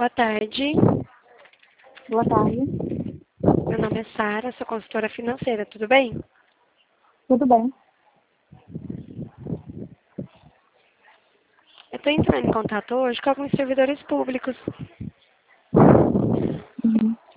Boa tarde. Boa tarde. Meu nome é Sara, sou consultora financeira, tudo bem? Tudo bem? Eu estou entrando em contato hoje com alguns servidores públicos